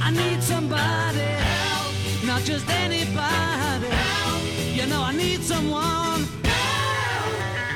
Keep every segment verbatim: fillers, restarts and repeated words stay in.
I need somebody help, not just anybody help. You know I need someone help.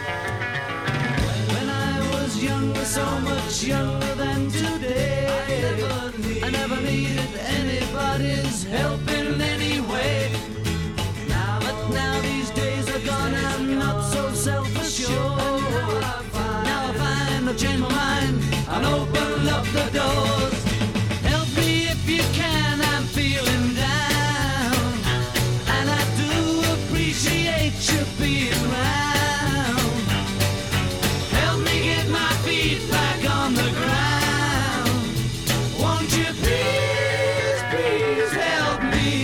When I was younger, so much younger than today, I never, need, I never needed anybody's help in any way. Now, but now these days are gone, I'm not so self-assured. Now I find I've changed my mind and open up the doors. Help me if you can, I'm feeling down, and I do appreciate you being round. Help me get my feet back on the ground. Won't you please, please help me?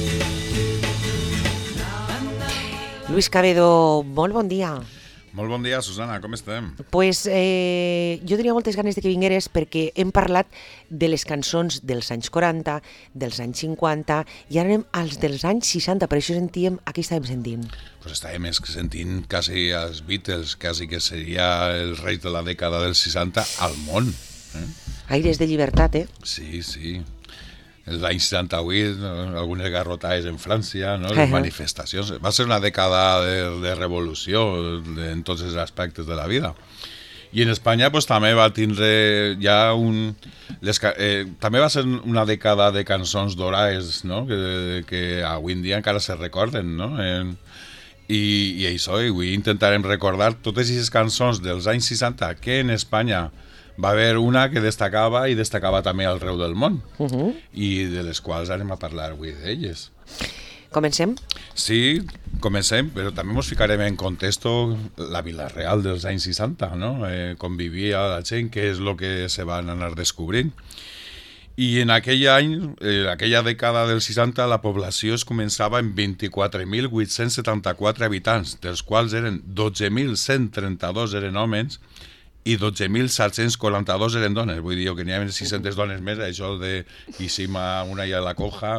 Luis Cabedo, molt bon dia. Molt bon dia, Susana, com estem? Pues eh, jo tenia moltes ganes de que vingueres perquè hem parlat de les cançons dels anys quaranta, dels anys cinquanta, i ara anem als dels anys seixanta, per això sentíem, aquí estàvem sentint. Pues estàvem sentint quasi els Beatles, quasi que seria els reis de la dècada dels seixanta al món. Eh? Aires de llibertat, eh? Sí, sí. L'any seixanta-vuit, algunes garrotades en França, no? Les manifestacions. Va ser una dècada de, de revolució de, en tots els aspectes de la vida. I en Espanya pues, també va tindre ja un... Les, eh, també va ser una dècada de cançons dorades, no? que, que avui en dia encara se recorden, no? Eh, i, i això, i avui intentarem recordar totes aquestes cançons dels anys seixanta que en Espanya va haver una que destacava i destacava també arreu del món, uh-huh. i de les quals anem a parlar avui d'elles. Comencem? Sí, comencem, però també ens ficarem en context la Vila Real dels anys seixanta, no? Eh, com vivia la gent, què és el que se van anar descobrint. I en aquell any, eh, aquella dècada dels seixanta, la població es començava en vint-i-quatre mil vuit-cents setanta-quatre habitants, dels quals eren dotze mil cent trenta-dos eren homes i dotze mil set-cents quaranta-dos eren dones. Vull dir que n'hi havia sis-centes dones més, això de Isima, una i a la coja,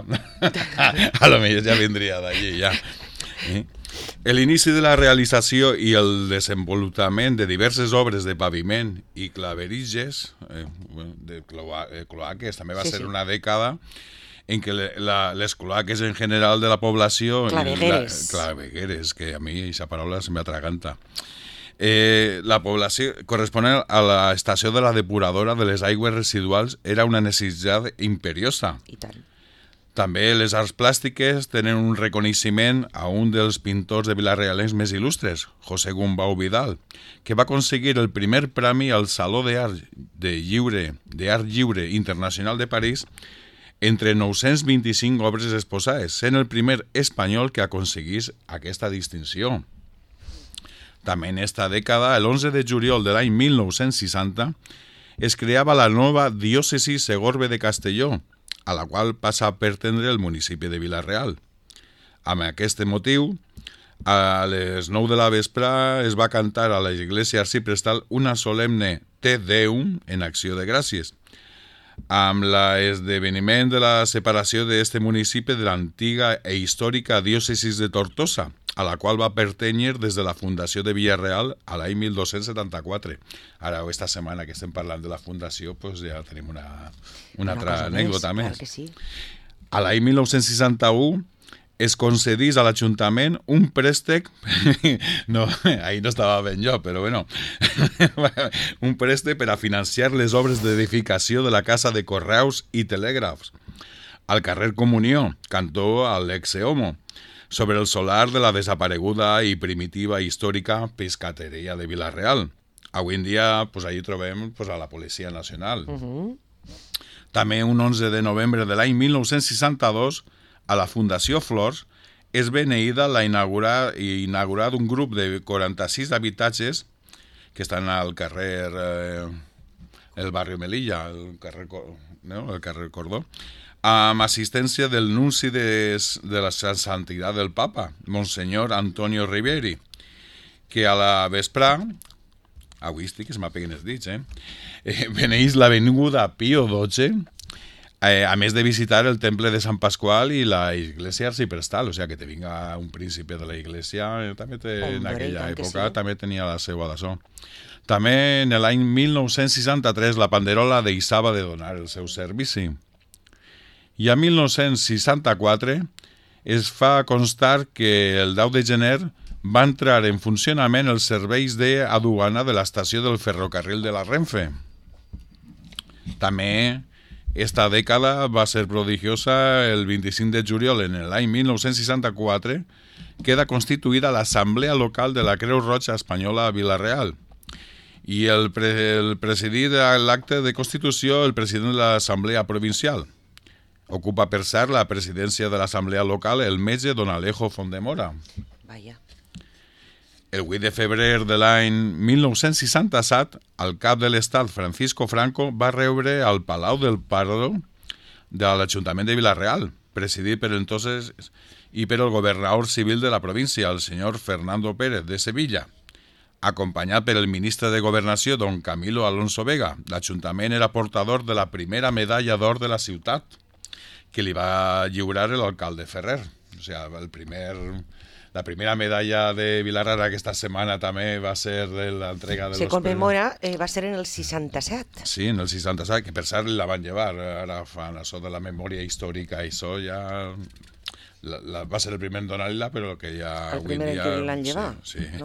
a lo millor ja vindria d'allí, ja. Eh? L'inici de la realització i el desenvolupament de diverses obres de paviment i claveritges, eh, de cloa, eh, cloaques, també va sí, ser sí. una dècada en què le, la, les cloaques en general de la població... Clavegueres. La, clavegueres, que a mi aquesta paraula se m'atraganta. Eh, la població corresponent a la estació de la depuradora de les aigües residuals era una necessitat imperiosa. I tant. També les arts plàstiques tenen un reconeixement a un dels pintors de vilarealencs més il·lustres, José Gumbau Vidal, que va aconseguir el primer premi al Saló d'Art de Lliure, d'Art Lliure Internacional de París entre nou-cents vint-i-cinc obres exposades, sent el primer espanyol que aconseguís aquesta distinció. També en esta dècada, l'onze de juliol de l'any mil nou-cents seixanta, es creava la nova diòcesi Segorbe de Castelló, a la qual passa a pertendre el municipi de Vila-real. Amb aquest motiu, a les nou de la vespre es va cantar a l'església arciprestal una solemne Te Deum en acció de gràcies, amb l'esdeveniment de la separació d'aquest municipi de l'antiga e històrica diòcesi de Tortosa, a la qual va pertànyer des de la fundació de Villarreal a l'any mil dos-cents setanta-quatre. Ara, aquesta setmana que estem parlant de la fundació, pues ja tenim una, una, una altra anècdota més. més. Clar que sí. A l'any mil nou-cents seixanta-u es concedís a l'Ajuntament un préstec, no, ahí no estava ben jo, però bueno, un préstec per a financiar les obres d'edificació de la Casa de Correus i Telègrafs al carrer Comunió, cantó a l'ex-Homo, sobre el solar de la desapareguda i primitiva històrica pescateria de Vila-real. Avui en dia, pues, allí trobem pues, a la Policia Nacional. Uh-huh. També un onze de novembre de l'any mil nou-cents seixanta-dos, a la Fundació Flors, és beneïda la inaugurar, inaugurat un grup de quaranta-sis habitatges que estan al carrer, eh, el barri Melilla, el carrer, no? el carrer Cordó, amb assistència del nunci de, de la Santidad del Papa, Monsenyor Antonio Rivieri, que a la vespre, avui estic que es m'apeguen els dits, eh? eh beneïs l'avinguda Pío dotze, eh, a més de visitar el temple de Sant Pasqual i la iglesia arciprestal, o sigui que te vinga un príncipe de la iglesia, eh, també te, Hombre, en aquella època sí. també tenia la seva d'açò. També en l'any mil nou-cents seixanta-tres la Panderola deixava de donar el seu servici. I a mil nou-cents seixanta-quatre es fa constar que el deu de gener va entrar en funcionament els serveis d'aduana de l'estació del ferrocarril de la Renfe. També esta dècada va ser prodigiosa. El vint-i-cinc de juliol en l'any mil nou-cents seixanta-quatre queda constituïda l'Assemblea Local de la Creu Roja Espanyola a Vila-real. I el, pre el presidí de l'acte de constitució el president de l'Assemblea Provincial. Ocupa, per cert, la presidència de l'Assemblea Local el metge don Alejo Fondemora. Vaja. El vuit de febrer de l'any mil nou-cents seixanta-set, el cap de l'Estat, Francisco Franco, va rebre al Palau del Pardo de l'Ajuntament de Vila-real, presidit per entonces i per el governador civil de la província, el senyor Fernando Pérez de Sevilla, acompanyat per el ministre de Governació, don Camilo Alonso Vega. L'Ajuntament era portador de la primera medalla d'or de la ciutat, que li va lliurar l'alcalde Ferrer. O sigui, el primer, la primera medalla de Vila-real aquesta setmana també va ser de l'entrega de Se los... commemora, eh, va ser en el seixanta-set. Sí, en el seixanta-set, que per cert la van llevar. Ara fan això de la memòria històrica, això ja... La, la, va ser el primer en donar-la, però que ja... El primer dia, que l'han llevat, sí, sí. ¿no?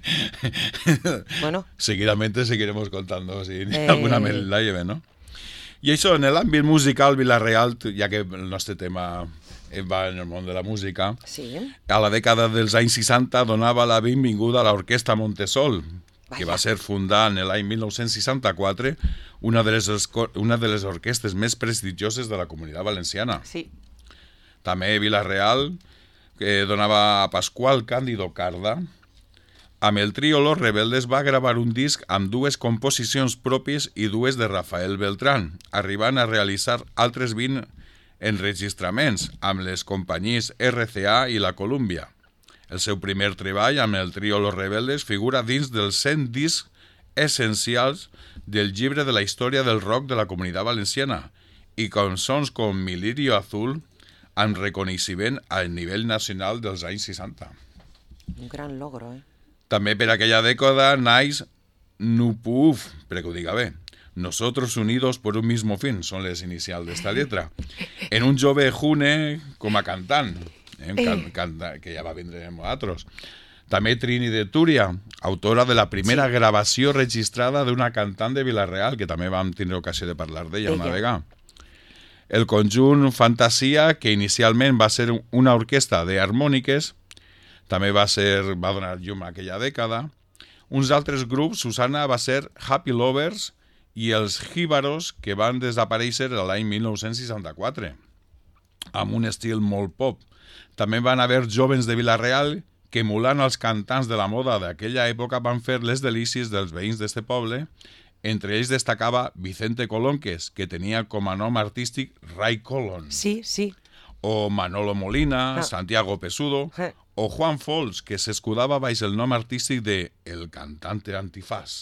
Bueno. Seguidamente seguiremos contando si Eh... alguna me la lleve, ¿no? I això, en l'àmbit musical, Vila-real, ja que el nostre tema va en el món de la música, Sí. a la dècada dels anys seixanta donava la benvinguda a l'Orquestra Montesol, que va ser fundada en l'any mil nou-cents seixanta-quatre, una de les, una de les orquestes més prestigioses de la Comunitat Valenciana. Sí. També Vila-real, que donava a Pasqual Cándido Carda. Amb el trio Los Rebeldes va gravar un disc amb dues composicions pròpies i dues de Rafael Beltrán, arribant a realitzar altres vint enregistraments amb les companyies R C A i la Columbia. El seu primer treball amb el trio Los Rebeldes figura dins dels cent discs essencials del llibre de la història del rock de la Comunitat Valenciana i cançons com Mi Lirio Azul amb reconeixement a nivell nacional dels anys seixanta. Un gran logro, eh? També per aquella dècada naix Nupuf, per que ho diga bé, Nosotros unidos por un mismo fin, són les inicials d'esta lletra, en un jove June com a cantant, eh? can, can, que ja va vindre amb nosaltres. També Trini de Túria, autora de la primera sí. gravació registrada d'una cantant de Vila-real, que també vam tindre ocasió de parlar d'ella una vegada. El conjunt Fantasia, que inicialment va ser una orquestra d'harmòniques, també va, ser, va donar llum a aquella dècada. Uns altres grups, Susana, va ser Happy Lovers i els Jíbaros, que van desaparèixer l'any mil nou-cents seixanta-quatre, amb un estil molt pop. També van haver joves de Vila-real que, emulant els cantants de la moda d'aquella època, van fer les delícies dels veïns d'este poble. Entre ells destacava Vicente Colonques, que tenia com a nom artístic Ray Colon. Sí, sí. O Manolo Molina, Ah. Santiago Pesudo, Eh. o Juan Fols, que s'escudava baix el nom artístic de El Cantante Antifaz.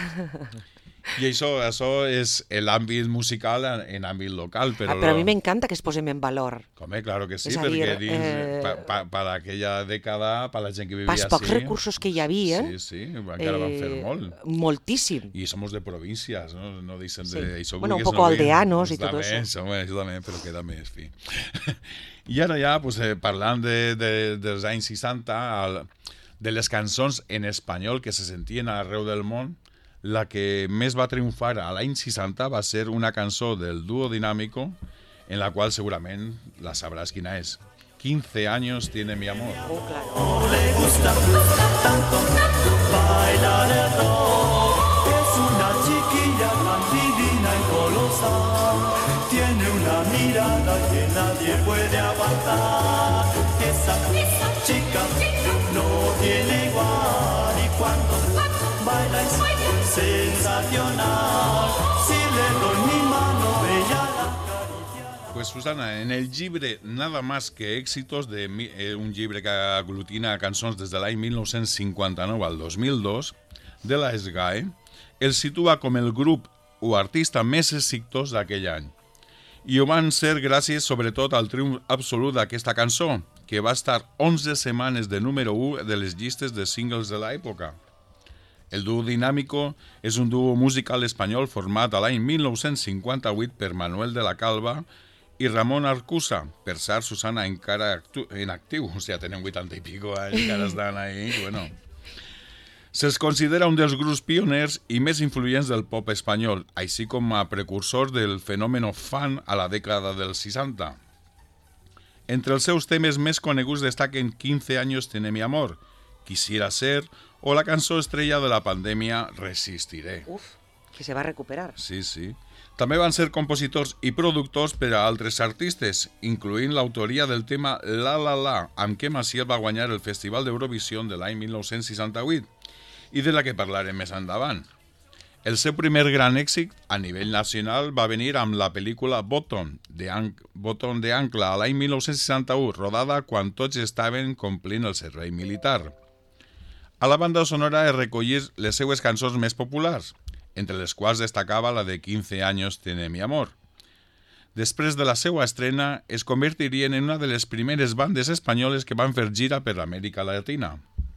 I això, això és l'àmbit musical en, en àmbit local. Però, Ah, però a mi m'encanta que es posem en valor. Home, claro que sí, És a perquè dir, dins, eh, pa, pa, per aquella dècada, per la gent que vivia Pels així... pocs recursos que hi havia, Sí, sí, encara van fer molt. moltíssim. Y somos de provincias, ¿no? No dicen Sí. de... Eso Bueno, un vulguis, poco no vulguis. aldeanos y Pues todo també, eso. Home, això també, però queda més, fi. I ara ja, pues, eh, parlant de, de, dels anys seixanta, el, de les cançons en espanyol que se sentien arreu del món, la que més va triomfar a l'any seixanta va ser una cançó del dúo Dinámico, en la qual segurament la sabràs quina és. quince años tiene mi amor. Oh, claro. Le gusta tanto bailar el rock. Es una chiquilla tan divina y colosal. Tiene una mirada que nadie puede aguantar. Esa chica no tiene igual. Y cuando baila es sensacional. Si le doy mi mano, ella la acaricia. Pues Susana, en el llibre Nada más que éxitos, de, eh, un llibre que aglutina cançons des de l'any mil nou-cents cinquanta-nou al dos mil dos, de la S G A E, el situa com el grup o artista més exitós d'aquell any. I ho van ser gràcies sobretot al triomf absolut d'aquesta cançó, que va estar onze setmanes de número u de les llistes de singles de l'època. El dúo Dinámico és un dúo musical espanyol format a l'any mil nou-cents cinquanta-vuit per Manuel de la Calva i Ramon Arcusa. Per cert, Susana encara actu- en actiu, o sigui, tenen vuitanta i pico anys, encara estan ahí, bueno. Se'ls considera un dels grups pioners i més influents del pop espanyol, així com a precursors del fenomen fan a la dècada dels seixanta. Entre els seus temes més coneguts destaquen quince años tiene mi amor, Quisiera ser, o la cançó estrella de la pandèmia Resistiré. Uf, que se va recuperar. Sí, sí. També van ser compositors i productors per a altres artistes, incloent l'autoria del tema La La La, amb què Maciel va guanyar el Festival d'Eurovisió de l'any mil nou-cents seixanta-vuit, i de la que parlarem més endavant. El seu primer gran èxit a nivell nacional va venir amb la pel·lícula Bottom de, An- Bottom de Ancla a l'any mil nou-cents seixanta-u, rodada quan tots estaven complint el servei militar. A la banda sonora es recollir les seues cançons més populars, entre les quals destacava la de quince años tiene mi amor. Després de la seva estrena, es convertirien en una de les primeres bandes espanyoles que van fer gira per l'Amèrica Latina.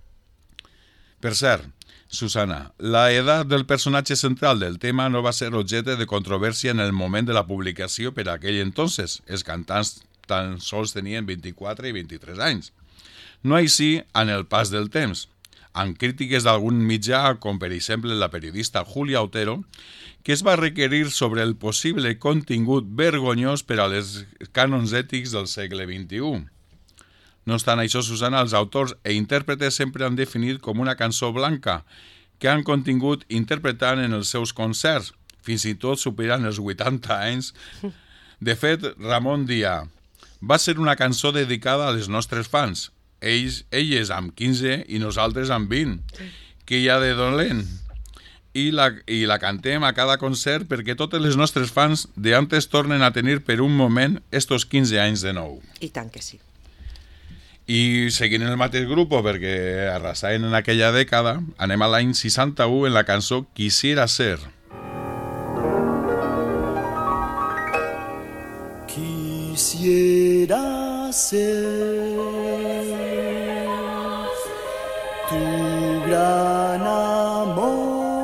Per cert, Susana, la edat del personatge central del tema no va ser objecte de controvèrsia en el moment de la publicació per aquell entonces. Els cantants tan sols tenien vint-i-quatre i vint-i-tres anys. No així en el pas del temps, amb crítiques d'algun mitjà, com per exemple la periodista Julia Otero, que es va requerir sobre el possible contingut vergonyós per a les cànons ètics del segle vint-i-u. No obstant això, Susana, els autors e intèrpretes sempre han definit com una cançó blanca que han contingut interpretant en els seus concerts, fins i tot superant els vuitanta anys. De fet, Ramon dia, va ser una cançó dedicada als nostres fans, ells, elles amb quinze i nosaltres amb vint, que hi ha de dolent. I la, I la cantem a cada concert perquè totes les nostres fans d'antes tornen a tenir per un moment estos quinze anys de nou. I tant que sí. I seguint el mateix grup, perquè arrasaven en aquella dècada, anem a l'any seixanta-u en la cançó Quisiera ser. Quisiera ser tu gran amor.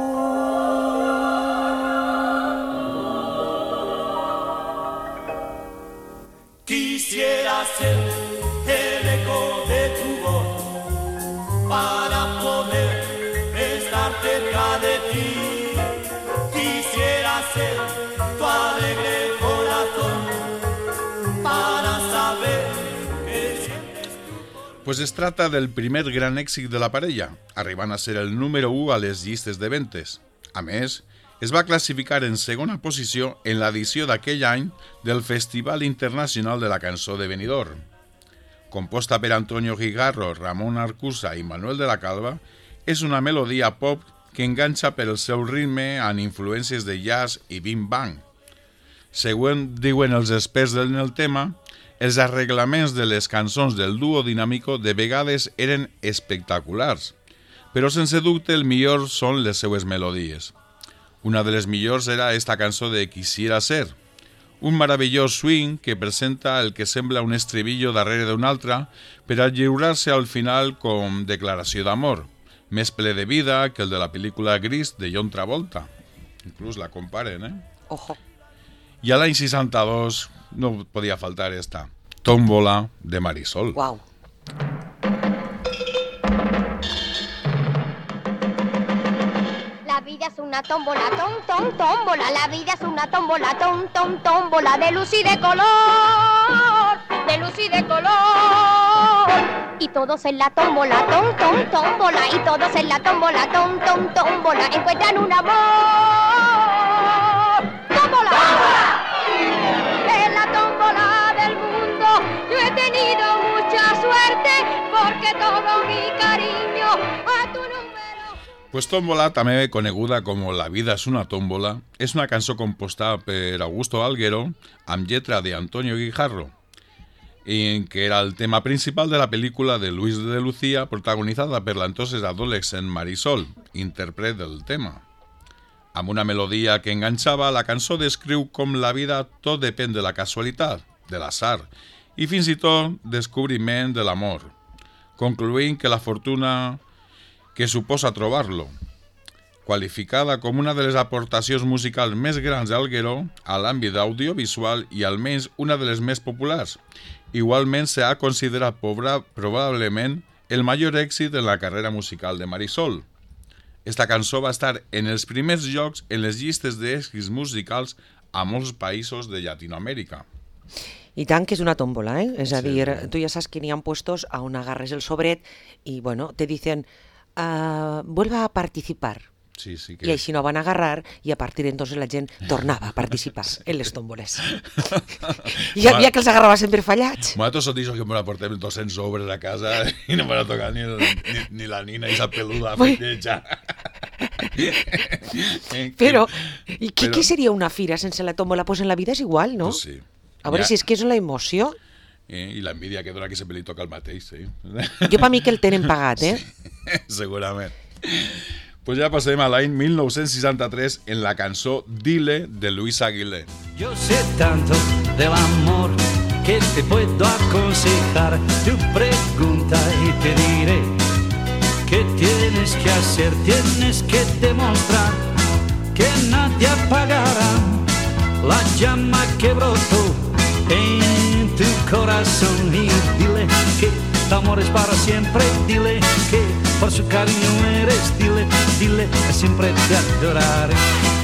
Quisiera ser el eco de tu voz para poder estar cerca de ti. Quisiera ser tu alegre corazón para saber que sientes tu... Pues es tracta del primer gran èxit de la parella, arribant a ser el número u a les llistes de ventes. A més, es va classificar en segona posició en l'edició d'aquell any del Festival Internacional de la Cançó de Benidorm. Composta per Antonio Guijarro, Ramon Arcusa i Manuel de la Calva, és una melodia pop que enganxa per el seu ritme amb influències de jazz i bim-bang. Següent diuen els experts en el tema, els arreglaments de les cançons del duo dinàmico de vegades eren espectaculars, però sense dubte el millor són les seues melodies. Una de les millors era esta cançó de Quisiera ser, un meravellós swing que presenta el que sembla un estribillo darrere d'un altre per a lliurar-se al final com declaració d'amor, més ple de vida que el de la pel·lícula Gris de John Travolta. Inclús la comparen, eh? Ojo. I a l'any seixanta-dos no podia faltar esta, Tómbola de Marisol. Uau. La vida es una tómbola, tom, tom, tómbola. La vida es una tómbola, tom, tom, tómbola. De luz y de color, de luz y de color. Y todos en la tómbola, tom, tom, tómbola. Y todos en la tómbola, tom, tom, tómbola. Encuentran un amor. ¡Tómbola! ¡Tómbola! En la tómbola del mundo yo he tenido mucha suerte porque todo mi cariño a tu número. Pues Tómbola, també coneguda com La vida és una tómbola, és una cançó composta per Augusto Alguero amb lletra de Antonio Guijarro, i que era el tema principal de la pel·lícula de Luis de Lucía, protagonitzada per l'entonces adolescent Marisol, intèrpret del tema. Amb una melodia que enganxava, la cançó descriu com la vida tot depèn de la casualitat, de l'atzar, i fins i tot descobriment de l'amor, concloent que la fortuna que suposa trobar-lo. qualificada com una de les aportacions musicals més grans d'Algueró a l'àmbit audiovisual i almenys una de les més populars. Igualment s'ha considerat pobra, probablement el major èxit en la carrera musical de Marisol. Esta cançó va estar en els primers llocs en les llistes d'èxits musicals a molts països de Llatinoamèrica. I tant que és una tómbola, ¿eh? Es a Sí. dir, tu ja saps que n'hi ha puestos a on agarres el sobret i, bueno, te dicen, uh, vuelva a participar. Sí, sí que... I així no van a agarrar i a partir d'entonces la gent tornava a participar en les tómboles. I hi havia que els agarrava sempre fallats. Nosaltres som d'això que me la portem dos-cents sobres a casa i no me la toca ni, el, ni, ni la nina i sa peluda Ui. fetgeja. Però, i què, Però- què seria una fira sense la tómbola? Pues en la vida és igual, no? Pues sí. A veure Ja. si és que és la emoció. Eh, I l'envidia que dona que sempre li toca el mateix, sí. Jo per mi que el tenen pagat, eh? Segurament. Pues ja passem a l'any mil nou-cents seixanta-tres en la cançó Dile de Luis Aguilé. Yo sé tanto del amor que te puedo aconsejar. Tu pregunta y te diré qué tienes que hacer. Tienes que demostrar que nadie apagará la llama que brotó en tu corazón. Y dile que tu amor es para siempre. Dile que por su cariño eres. Dile, dile que siempre te adoraré.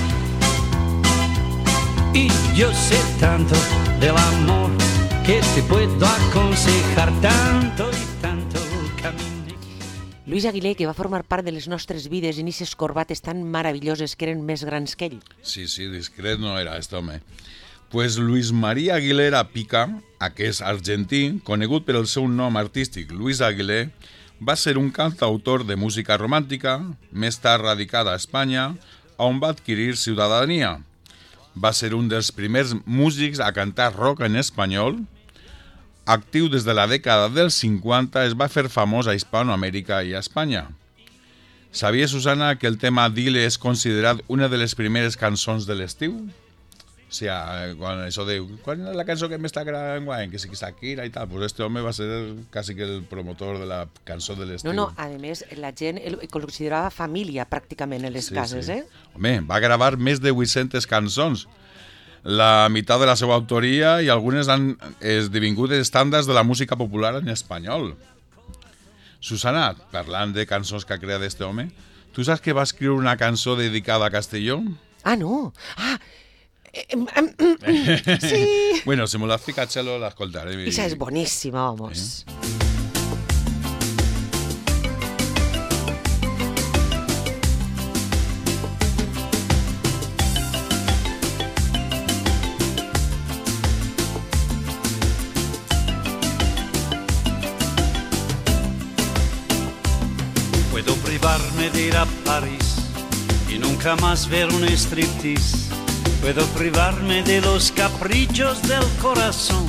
Y yo sé tanto del amor que te puedo aconsejar. Tanto y tanto caminé. Luis Aguilé, que va formar part de les nostres vides en aquestes corbates tan meravelloses que eren més grans que ell. Sí, sí, discret no era este home. Pues Luis María Aguilera Pica, aquest argentí, conegut per el seu nom artístic Luis Aguilé, va ser un cantautor de música romàntica, més tard radicat a Espanya, on va adquirir ciutadania. Va ser un dels primers músics a cantar rock en espanyol. Actiu des de la dècada dels cinquanta, es va fer famós a Hispanoamèrica i a Espanya. Sabia, Susana, que el tema Dile és considerat una de les primeres cançons de l'estiu? O sigui, quan això diu, quan és la cançó que m'està agradant guany? Que sí que Shakira i tal. Pues este home va ser quasi que el promotor de la cançó de l'estiu. No, no, a més, la gent el considerava família pràcticament en les Sí, cases, sí. eh? Home, va gravar més de vuit-centes cançons. La meitat de la seva autoria i algunes han esdevingut estàndards de la música popular en espanyol. Susana, parlant de cançons que ha creat este home, tu saps que va escriure una cançó dedicada a Castelló? Ah, no. Ah, em, em, em, em, sí. Bueno, si me la explica Chelo, la escoltaré. Esa es boníssima, vamos. Puedo privarme de ir a París y nunca más ver un striptease. Puedo privarme de los caprichos del corazón,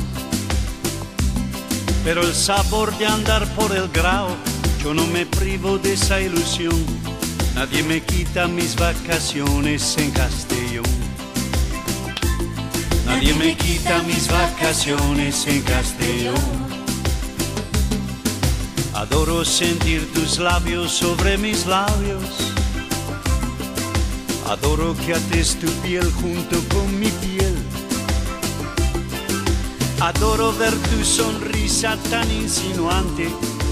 pero el sabor de andar por el Grao, yo no me privo de esa ilusión. Nadie me quita mis vacaciones en Castellón. Nadie me quita mis vacaciones en Castellón. Adoro sentir tus labios sobre mis labios. Adoro que ates tu piel junto con mi piel. Adoro ver tu sonrisa tan insinuante.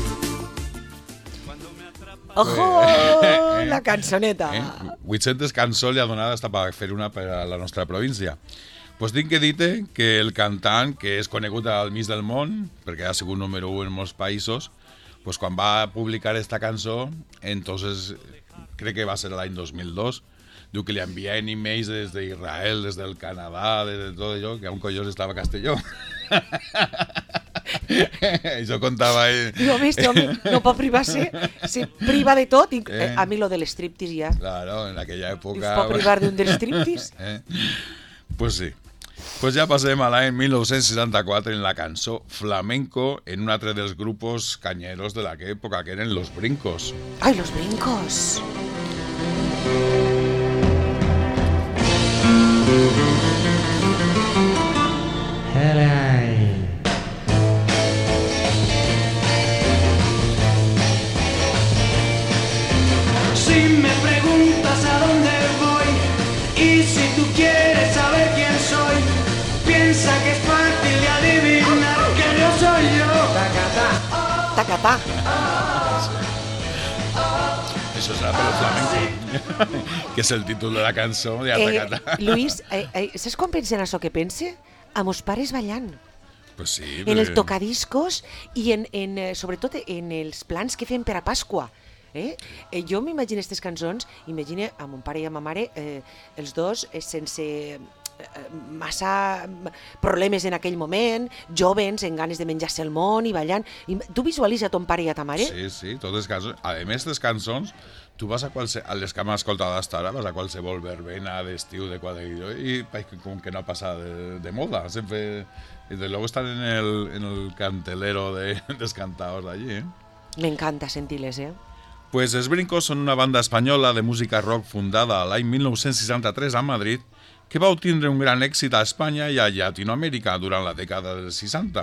Ojo, la cançoneta. Eh? vuit-centes cançons li ha donat hasta per fer una per a la nostra província. Pues tinc que dir-te que el cantant, que és conegut al mig del món, perquè ha sigut número u en molts països, pues quan va publicar esta cançó, entonces crec que va ser l'any dos mil dos, diu que li enviaven emails des d'Israel, des del Canadà, des de tot allò, que a un collons estava a Castelló. Això contava ell. Digo, home, este home no pot privar-se, se priva de tot. I, Eh. A mi lo del striptease ja. Claro, en aquella Es època... pot privar d'un del striptease? Eh? Pues sí. Pues ja passem a l'any mil nou-cents seixanta-quatre en la cançó Flamenco en un altre dels grupos canyeros de aquella època, que eren Los Brincos. Ai, los brincos. Si me preguntas a Atacatá. Això serà per el flamenco, que és el títol de la cançó de Atacatá. Eh, Luis, eh, eh, saps quan pensa en això que pense? A mos pares ballant. Pues sí, En el tocadiscos i en, en, eh, sobretot en els plans que fem per a Pasqua. Eh? Eh, jo m'imagino aquestes cançons, imagina a mon pare i a ma mare, eh, els dos eh, sense eh, massa problemes en aquell moment, jovens, en ganes de menjar-se el món i ballant. I, tu visualitza ton pare i a ta mare? Sí, sí, totes les cançons. A més, les cançons, tu vas a, qualse, a les que hem escoltat hasta ara, vas a qualsevol verbena d'estiu de quadrillo i com que no ha passat de, de moda. Sempre, i de luego estan en el, en el cantelero de, dels cantaors d'allí, eh? M'encanta sentir-les, eh? Pues els Brincos són una banda espanyola de música rock fundada l'any mil nou-cents seixanta-tres a Madrid que va obtindre un gran èxit a Espanya i a Llatinoamèrica durant la dècada dels seixanta.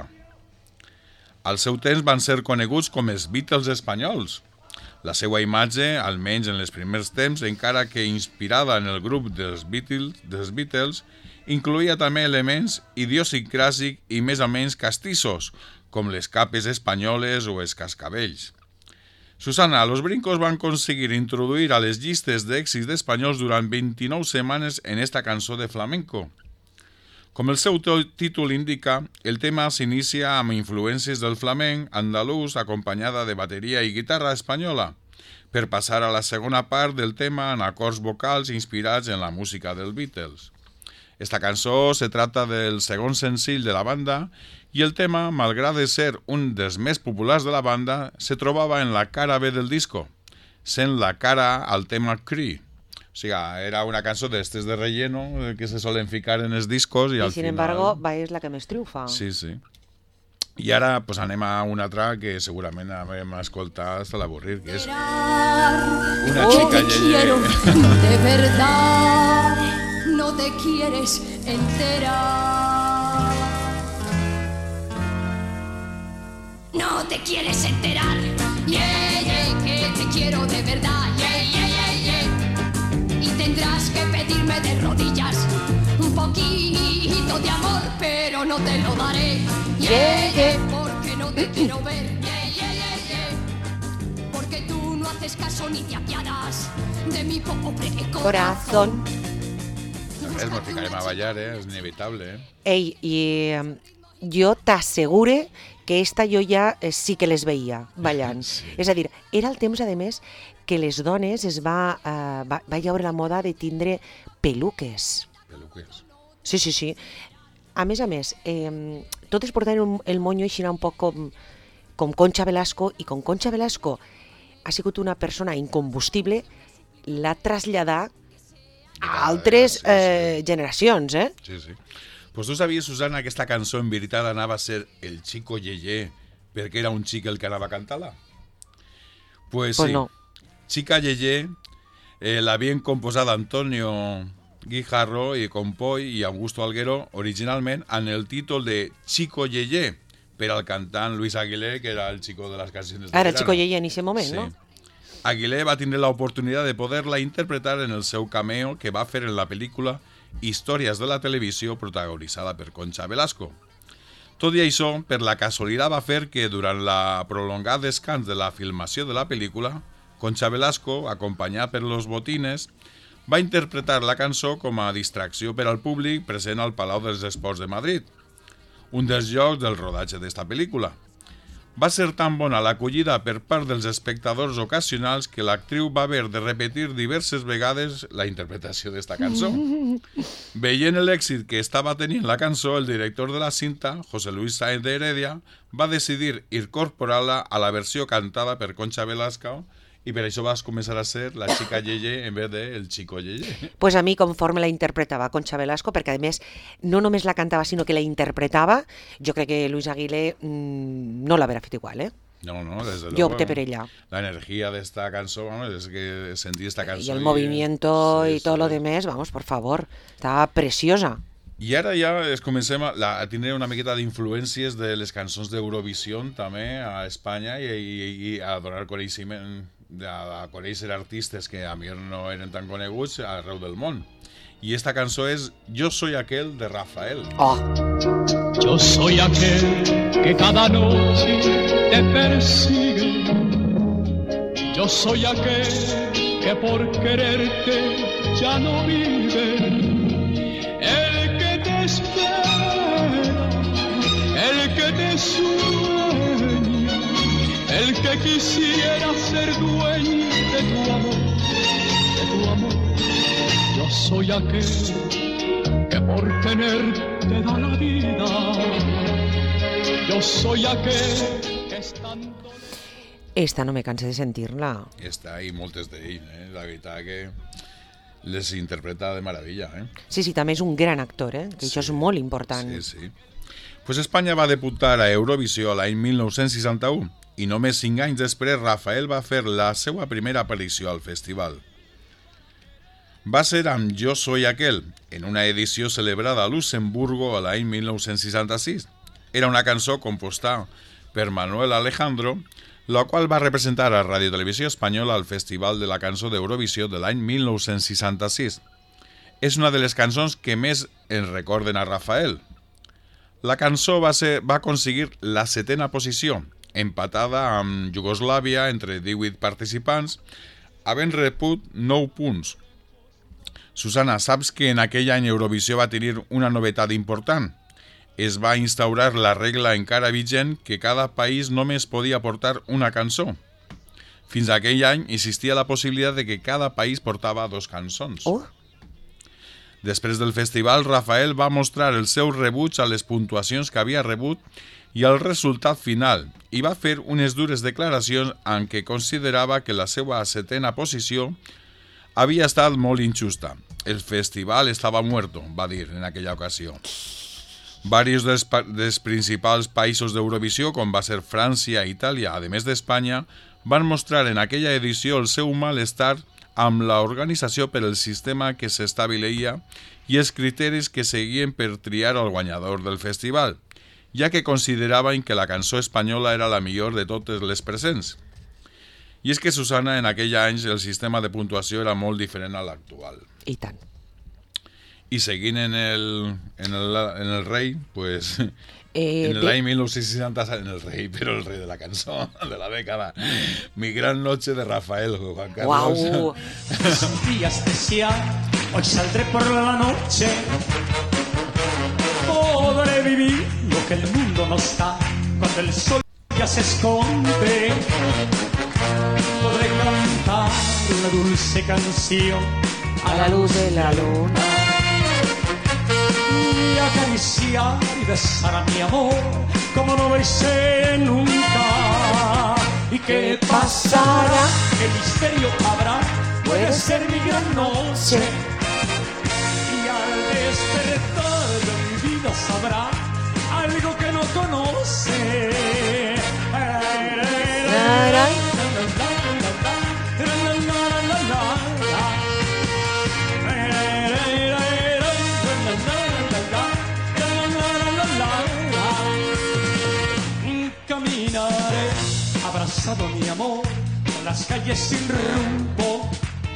Al seu temps van ser coneguts com els Beatles espanyols. La seva imatge, almenys en els primers temps, encara que inspirada en el grup dels Beatles, dels Beatles incloïa també elements idiosincràsics i més o menys castissos, com les capes espanyoles o els cascabells. Susana, los Brincos van aconseguir introduir a les llistes d'èxits d'espanyols durant vint-i-nou setmanes en esta cançó de flamenco. Com el seu títol indica, el tema s'inicia amb influències del flamenc andalús acompanyada de bateria i guitarra espanyola, per passar a la segona part del tema en acords vocals inspirats en la música dels Beatles. Esta cançó se trata del segon senzill de la banda i el tema, malgrat de ser un dels més populars de la banda, se trobava en la cara B del disco, sent la cara al tema Cree. O sigui, era una cançó d'estes de relleno que se solen ficar en els discos i, I al sin final... embargo, va és la que més triomfa. Sí, sí. I ara pues, anem a una altra que segurament hem escoltat hasta l'avorrir, que és una chica quiero yeye. de verdad, no te quieres enterar. No te quieres enterar, yeah, yeah, que te quiero de verdad, yeah, yeah, yeah, yeah. Y tendrás que pedirme de rodillas un poquito de amor, pero no te lo daré, yeah, yeah, porque no te quiero ver, yeah, yeah, yeah, yeah. Porque tú no haces caso ni te apiadas de mi pobre Corazón. És, mos ficarem a ballar, eh? És inevitable, eh? Ei, i eh, jo t'assegure que esta jo ja eh, sí que les veia ballant. Sí. És a dir, era el temps, a més, que les dones es va, eh, va, va llaure la moda de tindre peluques. Peluques. Sí, sí, sí. A més a més, eh, totes portaven un, el monyo així un poc com, com Concha Velasco, i com Concha Velasco ha sigut una persona incombustible, l'ha traslladat a altres Sí, sí. eh, generacions, eh? Sí, sí. Pues tu sabies, Susana, que aquesta cançó en veritat anava a ser el Chico Yeye perquè era un xic el que anava a cantar-la? Pues, Pues sí. no. Chica Yeye eh, l'havien composat Antonio Guijarro i Compoy i Augusto Alguero originalment en el títol de Chico Yeye per al cantant Luis Aguilé, que era el chico de les cançons de Ara el verano. Chico Yeye en aquest moment, Sí. no? Aguilé va tindre l'oportunitat de poder-la interpretar en el seu cameo que va fer en la pel·lícula Històries de la televisió protagonitzada per Concha Velasco. Tot i això, per la casualitat va fer que durant la prolongat descans de la filmació de la pel·lícula, Concha Velasco, acompanyada per Los Botines, va interpretar la cançó com a distracció per al públic present al Palau dels Esports de Madrid, un dels llocs del rodatge d'esta pel·lícula. Va ser tan bona l'acollida per part dels espectadors ocasionals que l'actriu va haver de repetir diverses vegades la interpretació d'esta cançó. Veient l'èxit que estava tenint la cançó, el director de la cinta, José Luis Sáenz de Heredia, va decidir incorporar-la a la versió cantada per Concha Velasco i per això vas començar a ser la Chica Yeye en vez de el Chico Yeye. Pues a mi, conforme la interpretava Concha Velasco, perquè a més no només la cantava, sinó que la interpretava, jo crec que Luis Aguilé mmm, no l'haurà fet igual, eh? No, no, desde luego. Jo opté per ella. La energía de esta canción, vamos, es que sentí esta canción. Y el movimiento sí, y todo sí. lo demás, vamos, por favor, estava preciosa. I ara ja es comencem a, la, a tindre una miqueta d'influències de les cançons d'Eurovisió també a Espanya i, i, i a donar coneixement, a, a conèixer artistes que a mi no eren tan coneguts arreu del món. I esta cançó és Yo soy aquel de Rafael. Oh, Yo soy aquel que cada noche te persigue. Yo soy aquel que por quererte ya no vive, el que te espera, el que te sueña, el que quisiera ser dueño de tu amor, de tu amor. Yo soy aquel que por tenerte da la vida. Yo soy aquel que estando... Esta no me canse de sentir-la. Esta i moltes d'ell, eh? La veritat que les interpreta de meravella, eh? Sí, sí, també és un gran actor, eh? Que sí, això és molt important. Sí, sí. Pues Espanya va debutar a Eurovisió l'any mil nou-cents seixanta-u i només cinc anys després Rafael va fer la seva primera aparició al festival. Va ser amb Jo soy aquel, en una edició celebrada a Luxemburgo l'any mil nou-cents seixanta-sis. Era una cançó composta per Manuel Alejandro, la qual va representar a Radio Televisió Espanyola al Festival de la Cançó d'Eurovisió de l'any mil nou-cents seixanta-sis. És una de les cançons que més ens recorden a Rafael. La cançó va, ser, va aconseguir la setena posició, empatada amb Iugoslàvia entre divuit participants, havent rebut nou punts. Susana, saps que en aquell any Eurovisió va tenir una novetat important? Es va instaurar la regla encara vigent que cada país només podia portar una cançó. Fins aquell any existia la possibilitat de que cada país portava dos cançons. Oh. Després del festival, Rafael va mostrar el seu rebuig a les puntuacions que havia rebut i al resultat final, i va fer unes dures declaracions en què considerava que la seva setena posició havia estat molt injusta. El festival estava muerto, va dir en aquella ocasió. Varis dels, dels principals països d'Eurovisió, com va ser França i Itàlia, a més d'Espanya, van mostrar en aquella edició el seu malestar amb l'organització per el sistema que s'estabilia i els criteris que seguien per triar el guanyador del festival, ja que consideraven que la cançó espanyola era la millor de totes les presents. I és que, Susana, en aquell anys el sistema de puntuació era molt diferent a l'actual. I tant. I seguint en el, en el, en el rei, pues, eh, en l'any mil nou-cents seixanta-set, en el rei, però el rei de la cançó, de la dècada, Mi gran noche de Rafael, Juan Carlos. Wow. Es un día especial, hoy saldré por la noche, podré vivir lo que el mundo nos da, cuando el sol ya se esconde, podré cantar una dulce canción A la luz de la luna. Y acariciar y besar a mi amor como no besé nunca. ¿Y qué pasará? ¿Qué misterio habrá? Puede ser mi gran noche. Y al despertar de mi vida sabrá algo que no conoce. Caminaré abrazado mi amor por las calles sin rumbo.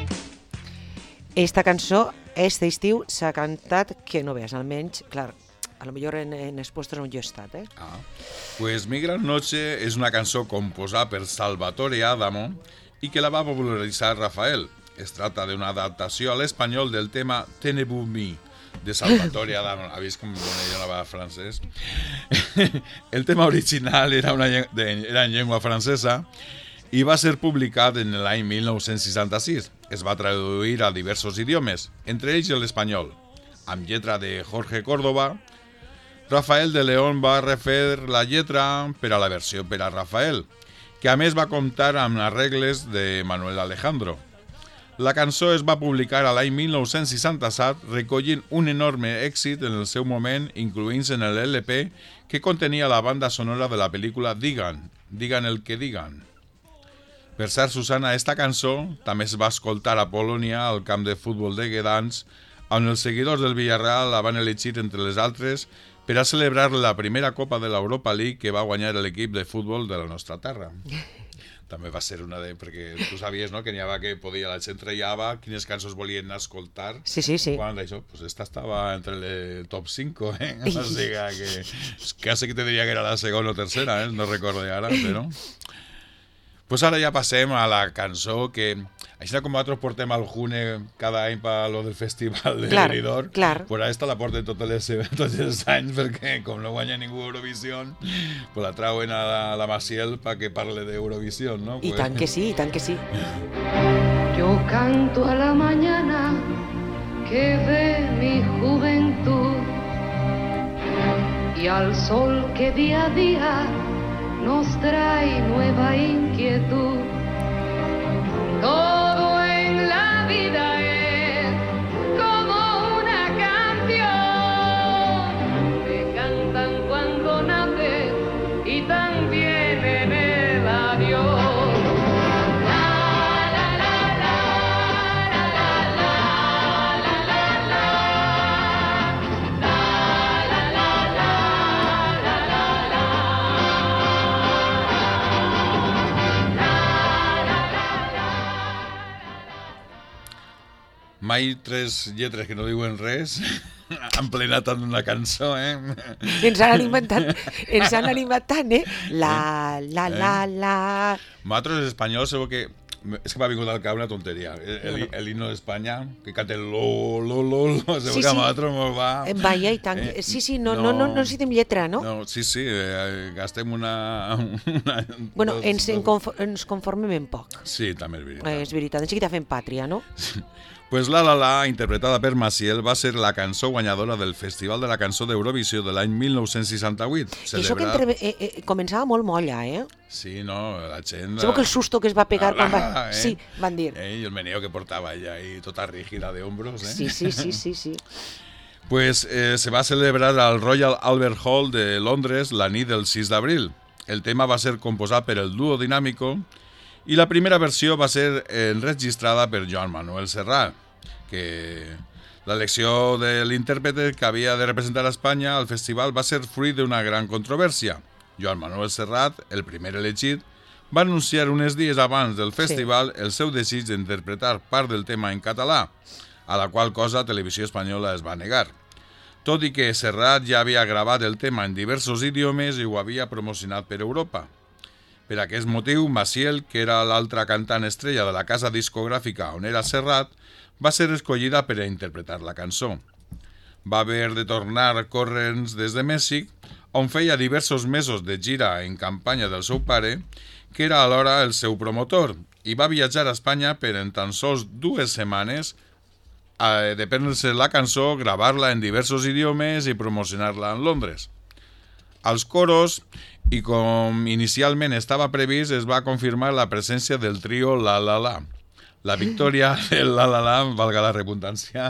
Esta cançó, este estiu, s'ha cantat que no veus, almenys, clar, a lo millor en, en els puestos on jo he estat, eh? Ah, pues Mi gran noche és una cançó composada per Salvatore Adamo i que la va popularitzar Rafael. Es trata d'una adaptació a l'espanyol del tema Tenez-vous mi, de Salvatore Adamo. ¿Ha vist com ella anava francès? El tema original era, una, era en llengua francesa i va ser publicat en l'any mil nou-cents seixanta-sis. Es va traduir a diversos idiomes, entre ells l'espanyol. Amb lletra de Jorge Córdoba, Rafael de León va refer la lletra per a la versió per a Rafael, que a més va comptar amb arregles de Manuel Alejandro. La cançó es va publicar a l'any mil nou-cents seixanta-set, recollint un enorme èxit en el seu moment, incloent-se en l'L P que contenia la banda sonora de la pel·lícula Digan, Digan el que digan. Per cert, Susana, esta cançó també es va escoltar a Polònia al camp de futbol de Gdansk, on els seguidors del Villarreal la van elegir, entre les altres, per a celebrar la primera Copa de l'Europa League que va guanyar l'equip de futbol de la nostra terra. també va ser una de... Perquè tu sabies, no?, que n'hi havia que podia, la gent traiava quines cançons volien escoltar. Sí, sí, sí. Quan això, pues esta estava entre el top cinco, eh? O sigui que quasi que te diria que era la segona o tercera, eh? No recordo ara, però... Pues ara ja passem a la cançó que... Així com nosaltres portem al June cada any per lo del festival de Benidorm, clar. pues aquesta la porten tots els, tots els anys perquè com no guanya ningú Eurovision, pues la trauen a la, la Maciel perquè parle d'Eurovision, ¿no? I pues... tant que sí, i tant que sí. Yo canto a la mañana que ve mi juventud y al sol que día a día nos trae nueva inquietud. Todo en la vida es como una canción que cantan cuando nace y también en el adiós. Mai tres lletres que no diuen res han plenat en una cançó, eh? Ens han animat tant, ens han animat tant, eh? La, la, la, la... Nosaltres, els espanyols, sabeu que... És que m'ha vingut al cap una tonteria. El, el himno d'Espanya, que canta el lo, lo, lo, lo, sabeu Sí, que a sí. nosaltres mos va... Vaya, i tant. Eh, Sí, sí, no, no, no, no necessitem lletra, no? No, sí, sí, eh, gastem una... una Bueno, dos- ens, en dos- confo- ens conformem en poc. Sí, també és veritat. Eh, és veritat, ens seguida fent pàtria, no? Pues La La La, interpretada per Maciel, va ser la cançó guanyadora del Festival de la Cançó d'Eurovisió de l'any mil nou-cents seixanta-vuit. I això que entre, eh, eh, començava molt molla, eh? Sí, no, la gent... Sabeu que el susto que es va pegar quan va... Eh? Sí, van dir. Eh, I el meneo que portava ella ahí, tota rígida de hombros, eh? Sí, sí, sí, sí, sí. Pues eh, se va celebrar al Royal Albert Hall de Londres la nit del sis d'abril. El tema va ser composat per el duo Dinámico i la primera versió va ser enregistrada per Joan Manuel Serrat, que l'elecció de l'intèrprete que havia de representar a Espanya al festival va ser fruit d'una gran controvèrsia. Joan Manuel Serrat, el primer elegit, va anunciar uns dies abans del festival sí. el seu desig d'interpretar part del tema en català, a la qual cosa Televisió Espanyola es va negar. Tot i que Serrat ja havia gravat el tema en diversos idiomes i ho havia promocionat per Europa. Per aquest motiu, Maciel, que era l'altra cantant estrella de la casa discogràfica on era Serrat, va ser escollida per a interpretar la cançó. Va haver de tornar corrents des de Mèxic, on feia diversos mesos de gira en campanya del seu pare, que era alhora el seu promotor, i va viatjar a Espanya per en tan sols dues setmanes a de prendre-se la cançó, gravar-la en diversos idiomes i promocionar-la en Londres. Als coros, i com inicialment estava previst, es va confirmar la presència del trio La La La. La victòria del La La La, valga la redundància,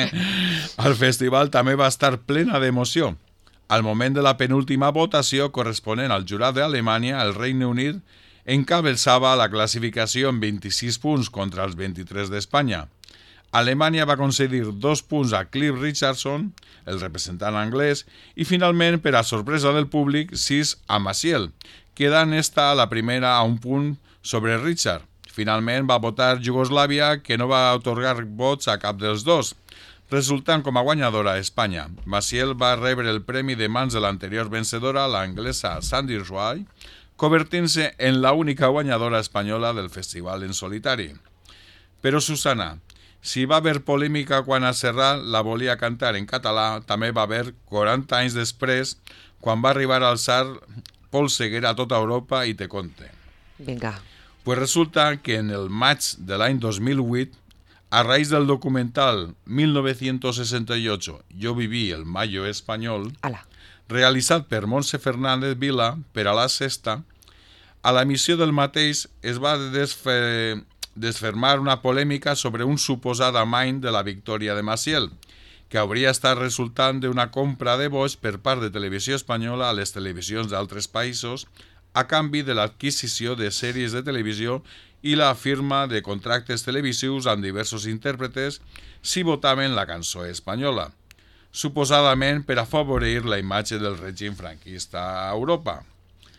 al festival també va estar plena d'emoció. Al moment de la penúltima votació corresponent al jurat d'Alemanya, el Regne Unit encabezava la classificació amb vint-i-sis punts contra els vint-i-tres d'Espanya. Alemanya va concedir dos punts a Cliff Richardson, el representant anglès, i finalment, per a sorpresa del públic, sis a Maciel, quedant esta la primera a un punt sobre Richard. Finalment va votar Iugoslàvia, que no va atorgar vots a cap dels dos, resultant com a guanyadora a Espanya. Maciel va rebre el premi de mans de l'anterior vencedora, l'anglesa Sandy Roy, convertint-se en la única guanyadora espanyola del festival en solitari. Però, Susana, si va haver polèmica quan a Serrat la volia cantar en català, també va haver quaranta anys després, quan va arribar a alçar Pol Seguera a tota Europa i te conte. Vinga. Pues resulta que en el maig de l'any dos mil vuit, a raíz del documental mil novecientos sesenta y ocho, Yo viví el Mayo Español, Ala. realitzat per Montse Fernández Vila per a la Sexta, a l'emissió del mateix es va desfer... desfermar una polèmica sobre un suposat amany de la victòria de Maciel, que hauria estat resultant d'una compra de vots per part de Televisió Espanyola a les televisions d'altres països a canvi de l'adquisició de sèries de televisió i la firma de contractes televisius amb diversos intèrpretes si votaven la cançó espanyola, suposadament per afavorir la imatge del règim franquista a Europa.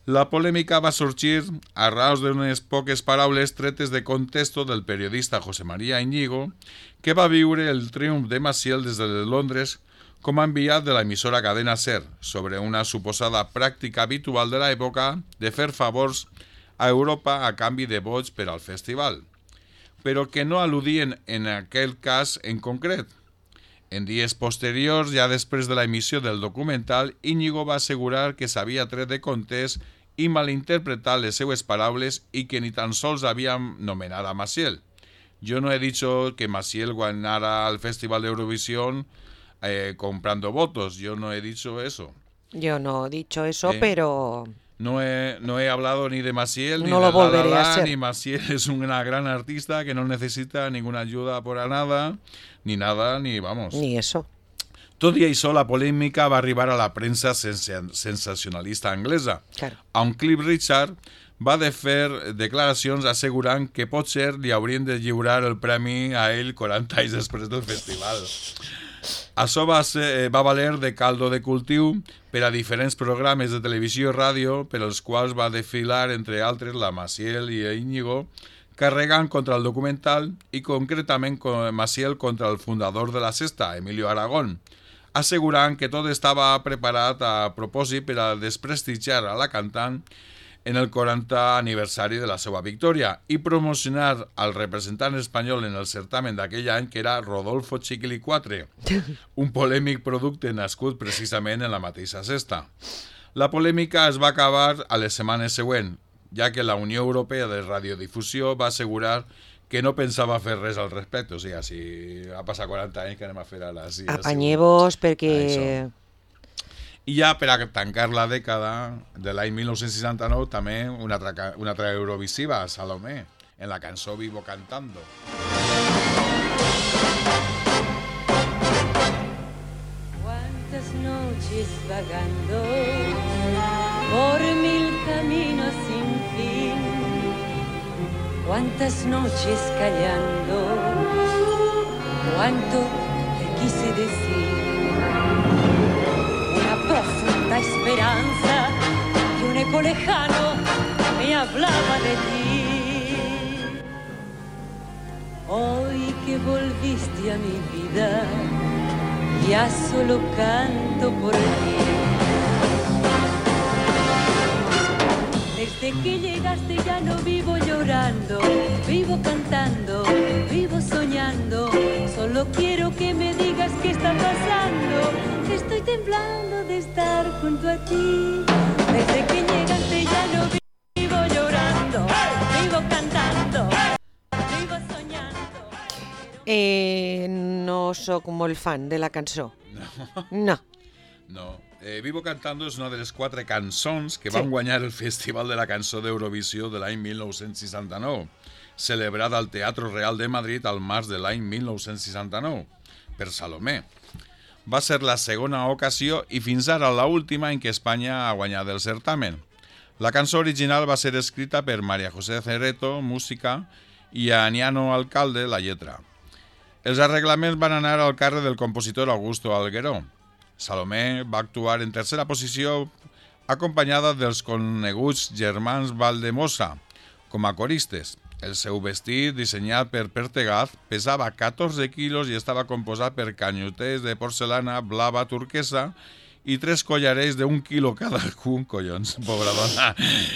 La polèmica va sorgir a raus d'unes poques paraules tretes de contexto del periodista José María Íñigo, que va viure el triomf de Maciel des de Londres com a enviat de l'emissora Cadena SER sobre una suposada pràctica habitual de l'època de fer favors a Europa a canvi de vots per al festival, però que no al·ludien en aquell cas en concret. En dies posteriors, ja després de l'emissió del documental, Íñigo va assegurar que s'havia tret de context i malinterpretat les seues paraules i que ni tan sols havia nomenat a Maciel. Yo no he dicho que Maciel ganara al Festival de Eurovisión eh, comprando votos, yo no he dicho eso. Yo no he dicho eso, Eh, pero... No he, no he hablado ni de Maciel, ni No de lo La La volveré a La, hacer. ni Maciel es una gran artista que no necesita ninguna ayuda por a nada, ni nada, ni vamos. Ni eso. Tot i això, la polèmica va arribar a la premsa sense- sensacionalista anglesa, Claro. on Cliff Richard va de fer declaracions assegurant que potser li haurien de lliurar el premi a ell quaranta anys després del festival. Això va, ser, va valer de caldo de cultiu per a diferents programes de televisió i ràdio per als quals va desfilar, entre altres, la Maciel i Íñigo, carregant contra el documental i concretament con Maciel contra el fundador de la Sexta, Emilio Aragón, assegurant que tot estava preparat a propòsit per a desprestigiar a la cantant en el quaranta aniversari de la seva victòria i promocionar al representant espanyol en el certamen d'aquell any, que era Rodolfo Chiquilicuatre, un polèmic producte nascut precisament en la mateixa Sexta. La polèmica es va acabar a les setmanes següents, ja que la Unió Europea de Radiodifusió va assegurar que no pensava fer res al respecte. O sigui, si ha passat quaranta anys, que anem a fer ara? Sí, Apanyeu-vos perquè... Això. I ja per a tancar la dècada de l'any mil nou-cents seixanta-nou, també una altra, ca- una altra Eurovisiva, Salomé, en la cançó Vivo Cantando. Cuántas noches vagando por mil caminos sin fin, cuántas noches callando, cuánto te quise decir, una profunda esperanza y un eco lejano me hablaba de ti. Hoy que volviste a mi vida, ya solo canto por ti. Desde que llegaste ya no vivo llorando, vivo cantando, vivo soñando. Solo quiero que me digas qué está pasando, que estoy temblando de estar junto a ti. Desde que llegaste ya no vivo llorando, vivo cantando, vivo soñando. Eh, no sóc molt fan de la cançó. No. No. Eh, Vivo Cantando és una de les quatre cançons que Sí. van guanyar el Festival de la Cançó d'Eurovisió de l'any mil nou-cents seixanta-nou, celebrat al Teatro Real de Madrid al març de l'any mil nou-cents seixanta-nou, per Salomé. Va ser la segona ocasió i fins ara la última en què Espanya ha guanyat el certamen. La cançó original va ser escrita per María José Cereto, música, i Aniano Alcalde, la lletra. Els arreglaments van anar al càrrec del compositor Augusto Algueró. Salomé va actuar en tercera posició acompanyada dels coneguts germans Valdemosa com a coristes. El seu vestit, dissenyat per Pertegaz, pesava catorze quilos i estava composat per canyoters de porcelana blava turquesa i tres collarets d'un quilo cadascun, collons, pobra dona.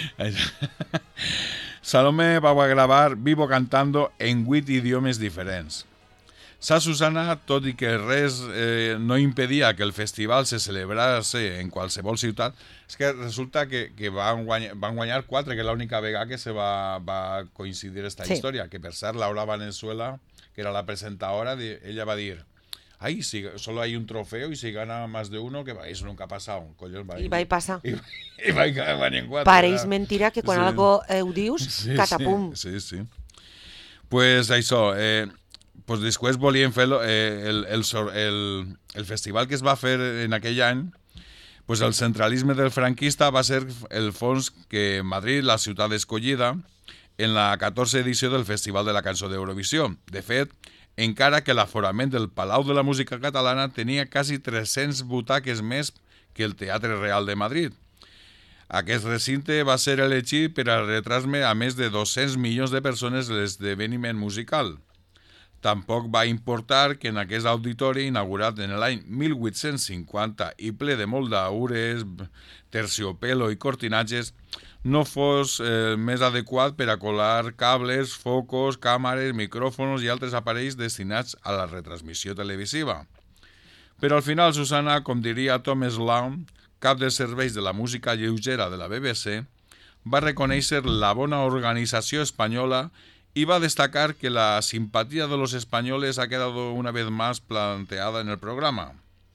Salomé va gravar Vivo Cantando en vuit idiomes diferents. Sa Susana, tot i que res eh, no impedia que el festival se celebrés en qualsevol ciutat, és que resulta que, que van, guanyar, van guanyar quatre, que és l'única vegada que se va, va coincidir esta Sí. història, que per cert Laura Valenzuela, que era la presentadora, di- ella va dir, ay, si solo hay un trofeo y si gana más de uno, que va, eso nunca ha pasado. Collons, va, I va i passa. I, i va, i guanyen quatre. Pareix ¿verdad? mentira que quan Sí. algo eh, ho dius, Sí, catapum. Sí, sí, sí. Pues això, eh, pues després volien fer eh, el, el, sor- el, el festival que es va fer en aquell any, pues el centralisme del franquista va ser el fons que Madrid, la ciutat escollida, en la catorze edició del Festival de la Cançó d'Eurovisió. De fet, encara que l'aforament del Palau de la Música Catalana tenia quasi tres-cents butaques més que el Teatre Real de Madrid. Aquest recinte va ser elegit per a retransmetre a més de dos-cents milions de persones l'esdeveniment musical. Tampoc va importar que en aquest auditori, inaugurat en l'any mil vuit-cents cinquanta i ple de moldaures, terciopelo i cortinatges, no fos eh, més adequat per a colar cables, focos, càmeres, micròfons i altres aparells destinats a la retransmissió televisiva. Però al final, Susana, com diria Thomas Long, cap dels serveis de la música lleugera de la B B C, va reconèixer la bona organizació espanyola y va a destacar que la simpatía de los españoles ha quedado una vez más planteada en el programa.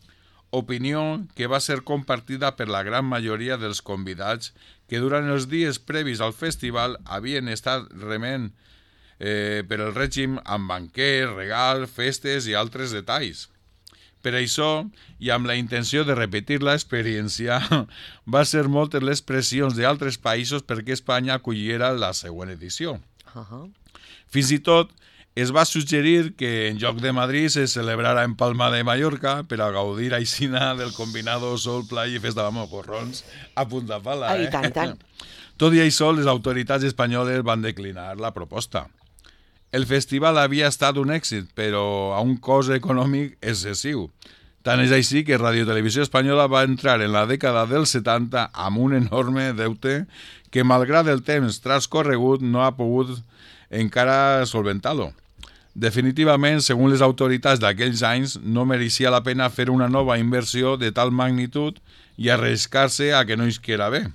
Opinió que va ser compartida per la gran majoria dels convidats que durant els dies previs al festival havien estat rement eh, per el règim amb banquers, regals, festes i altres detalls. Per això, i amb la intenció de repetir l'experiència, va ser moltes les pressions d'altres països perquè Espanya acolliera la següent edició. Uh-huh. Fins i tot es va suggerir que en lloc de Madrid se celebrara en Palma de Mallorca per a gaudir aixina del combinado sol, playa i festa de mocorrons a punta pala. Ah, eh? i tant, i tant. Tot i això, les autoritats espanyoles van declinar la proposta. El festival havia estat un èxit, però a un cost econòmic excessiu. Tant és així que Radio Televisió Espanyola va entrar en la dècada dels setanta amb un enorme deute que, malgrat el temps transcorregut, no ha pogut encara solventar-lo. Definitivament, segons les autoritats d'aquells anys, no mereixia la pena fer una nova inversió de tal magnitud i arriscar-se a que no isquera bé.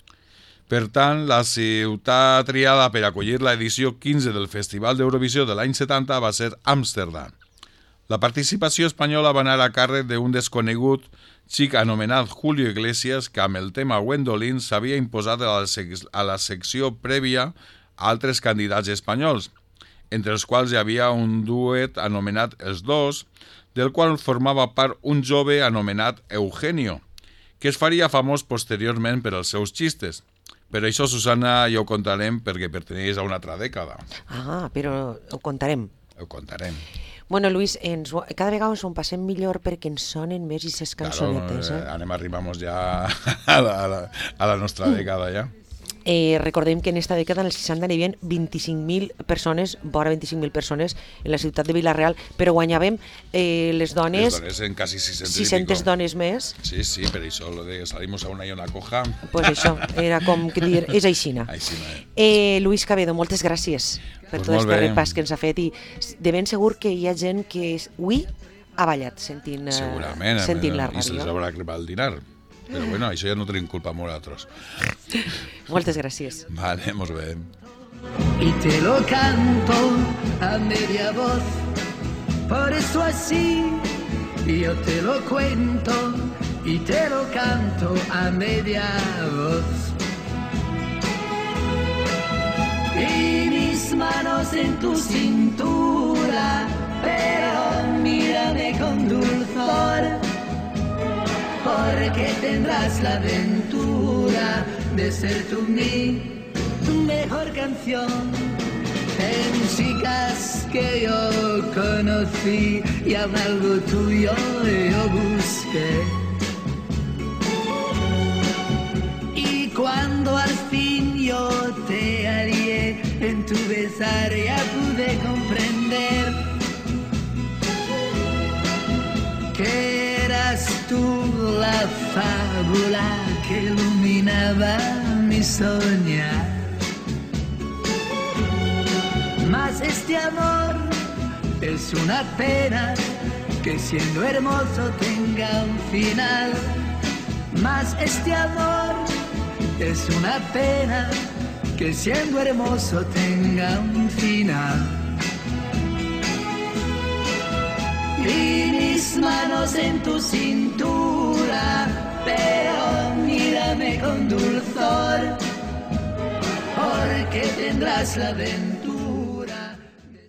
Per tant, la ciutat triada per acollir l'edició quinze del Festival d'Eurovisió de l'any setanta va ser Amsterdam. La participació espanyola va anar a càrrec d'un desconegut xic anomenat Julio Iglesias, que amb el tema Gwendolyn s'havia imposat a la, sec a la secció prèvia a altres candidats espanyols, entre els quals hi havia un duet anomenat Els Dos, del qual formava part un jove anomenat Eugenio, que es faria famós posteriorment per als seus xistes. Per això, Susana, ja ho contarem perquè perteneix a una altra dècada. Ah, però ho contarem. Ho contarem. Bueno, Luis, ens, cada vegada ens ho passem millor perquè ens sonen més aquestes cançonetes. Claro, eh? anem, arribamos ja a la, a la, a la nostra dècada, ja. Eh, recordem que en esta dècada, en els seixanta, hi havia vint-i-cinc mil persones, vora vint-i-cinc mil persones, en la ciutat de Vila-real, però guanyàvem eh, les dones... Les dones en quasi sis-centes, sis-centes dones més. Sí, sí, per això lo de salimos a una i una coja. Pues això, era com que dir, és aixina. Aixina, eh. Eh, Luis Cabedo, moltes gràcies per Pues tot molt este bé. repàs que ens ha fet i de ben segur que hi ha gent que és, avui ha ballat sentint, eh, Segurament, sentint la i se'ls ràdio. haurà cremat el dinar. Però bueno, això ja no tenim culpa nosaltres. Moltes gràcies. Vale, mos veiem. Y te lo canto a media voz, por eso así yo te lo cuento y te lo canto a media voz. Y mis manos en tu cintura, pero mírame con dulzor, porque tendrás la aventura de ser tú mi mejor canción. En chicas que yo conocí y aún algo tuyo yo busqué. Y cuando al fin yo te hallé en tu besar ya pude comprender que eras tú la fábula que iluminaba mi soñar. Mas este amor es una pena que siendo hermoso tenga un final. Mas este amor es una pena que siendo hermoso tenga un final. Y mis manos en tu cintura, pero mírame con dulzor, porque tendrás la aventura